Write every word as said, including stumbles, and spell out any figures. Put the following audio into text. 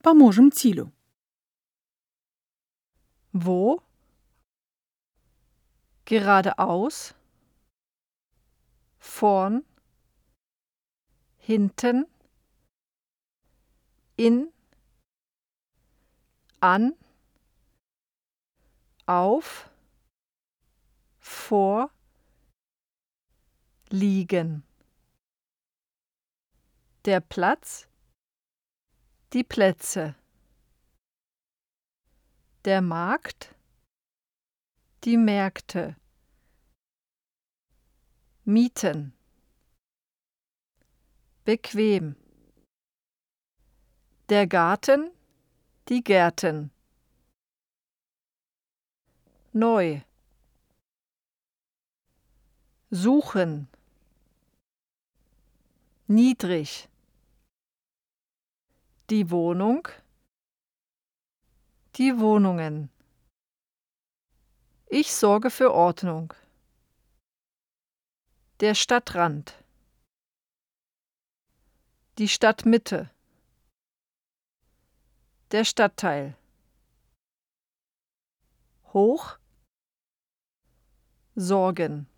поможем цілю. Wo? Geradeaus, vorn, hinten, in, an, auf, vor, liegen. Der Platz, die Plätze. Der Markt, die Märkte. Mieten. Bequem. Der Garten, die Gärten. Neu. Suchen. Niedrig. Die Wohnung, die Wohnungen. Ich sorge für Ordnung. Der Stadtrand. Die Stadtmitte. Der Stadtteil. Hoch. Sorgen.